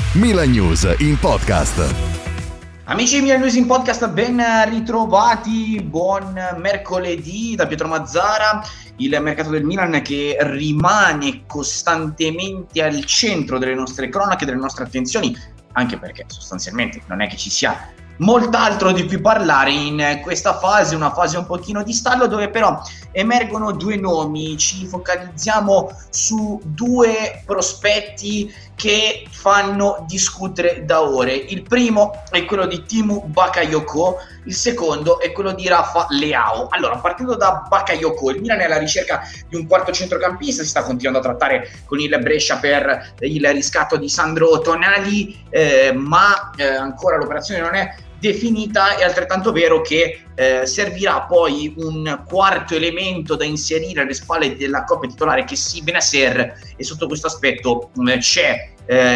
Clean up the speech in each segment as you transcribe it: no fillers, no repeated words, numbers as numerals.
Milan News in podcast. Amici di Milan News in podcast, ben ritrovati, buon mercoledì da Pietro Mazzara. Il mercato del Milan che rimane costantemente al centro delle nostre cronache, delle nostre attenzioni, anche perché sostanzialmente non è che ci sia molt'altro di cui parlare in questa fase, una fase un pochino di stallo dove però emergono due nomi. Ci focalizziamo su due prospetti che fanno discutere da ore. Il primo è quello di Timu Bakayoko, il secondo è quello di Rafa Leao. Allora, partendo da Bakayoko, il Milan è alla ricerca di un quarto centrocampista, si sta continuando a trattare con il Brescia per il riscatto di Sandro Tonali, ma ancora l'operazione non è definita. È altrettanto vero che servirà poi un quarto elemento da inserire alle spalle della coppia titolare che sì, Bennacer, e sotto questo aspetto c'è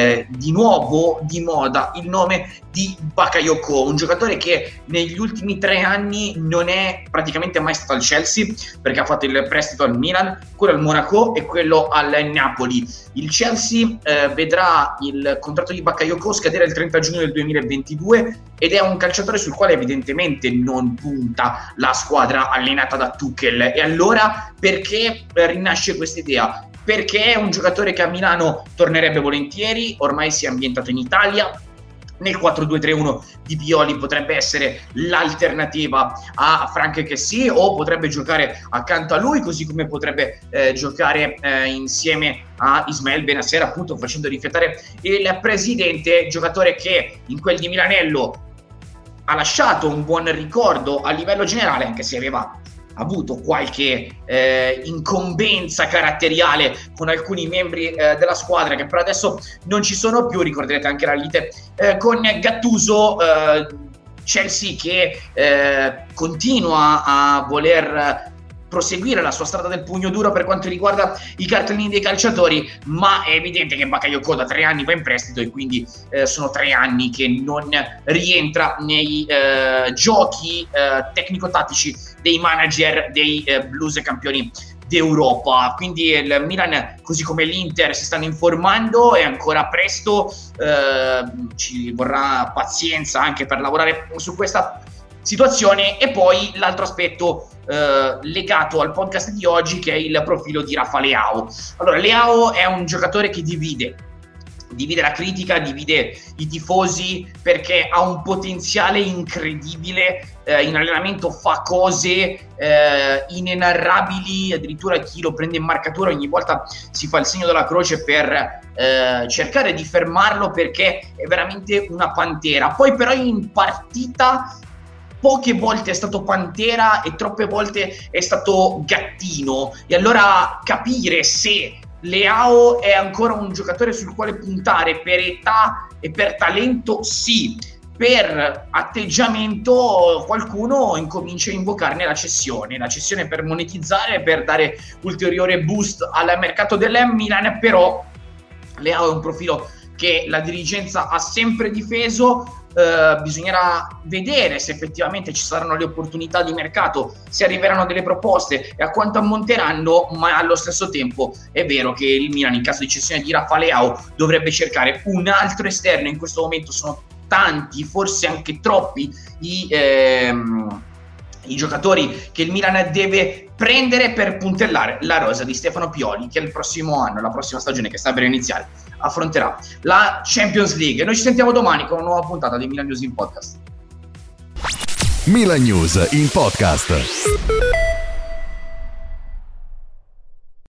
di nuovo di moda il nome di Bakayoko, un giocatore che negli ultimi 3 anni non è praticamente mai stato al Chelsea, perché ha fatto il prestito al Milan, quello al Monaco e quello al Napoli. Il Chelsea vedrà il contratto di Bakayoko scadere il 30 giugno del 2022 ed è un calciatore sul quale evidentemente non punta la squadra allenata da Tuchel. E allora perché rinasce questa idea? Perché è un giocatore che a Milano tornerebbe volentieri, ormai si è ambientato in Italia. Nel 4-2-3-1 di Pioli potrebbe essere l'alternativa a Franck Kessie, o potrebbe giocare accanto a lui, così come potrebbe giocare insieme a Ismael Bennacer, appunto facendo rifiatare il presidente, giocatore che in quel di Milanello ha lasciato un buon ricordo a livello generale, anche se aveva avuto qualche incombenza caratteriale con alcuni membri della squadra che per adesso non ci sono più. Ricorderete anche la lite con Gattuso, Chelsea che continua a voler proseguire la sua strada del pugno duro per quanto riguarda i cartellini dei calciatori, ma è evidente che Bakayoko da 3 anni va in prestito e quindi sono 3 anni che non rientra nei giochi tecnico-tattici dei manager dei Blues campioni d'Europa. Quindi il Milan, così come l'Inter, si stanno informando, è ancora presto, ci vorrà pazienza anche per lavorare su questa situazione. E poi l'altro aspetto legato al podcast di oggi, che è il profilo di Rafa Leao. Allora, Leao è un giocatore che divide la critica, divide i tifosi, perché ha un potenziale incredibile, in allenamento fa cose inenarrabili, addirittura chi lo prende in marcatura ogni volta si fa il segno della croce per cercare di fermarlo, perché è veramente una pantera. Poi però in partita poche volte è stato pantera e troppe volte è stato gattino, e allora capire se Leao è ancora un giocatore sul quale puntare per età e per talento, sì. Per atteggiamento qualcuno incomincia a invocarne la cessione per monetizzare, per dare ulteriore boost al mercato del Milan. Però Leao è un profilo che la dirigenza ha sempre difeso. Bisognerà vedere se effettivamente ci saranno le opportunità di mercato, se arriveranno delle proposte e a quanto ammonteranno, ma allo stesso tempo è vero che il Milan, in caso di cessione di Rafa Leao, dovrebbe cercare un altro esterno. In questo momento sono tanti, forse anche troppi, i giocatori che il Milan deve prendere per puntellare la rosa di Stefano Pioli, che il prossimo anno, la prossima stagione che sta per iniziare, affronterà la Champions League. Noi ci sentiamo domani con una nuova puntata di Milan News in podcast. Milan News in podcast.